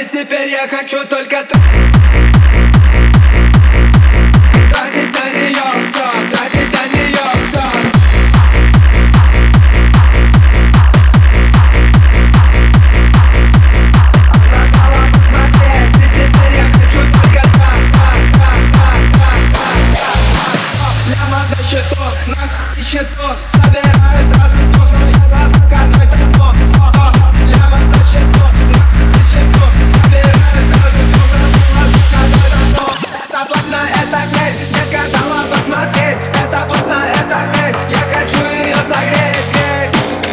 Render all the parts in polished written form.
теперь я хочу только тратить на нее все, тратить на нее все. Лямов на счету, на счету. Собираю сразу двух, но я глаза каной тону. Лямов на счету, на счету. Собираю сразу двух, но я глаза каной тону. Это поздно, это грей, детка дала посмотреть. Это поздно, это грей, я хочу ее согреть, грей.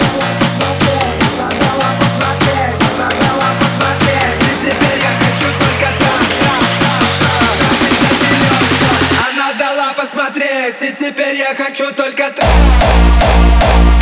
Дала посмотреть, дала посмотреть. И теперь я хочу только тратить на нее все. Она дала посмотреть, и теперь я хочу только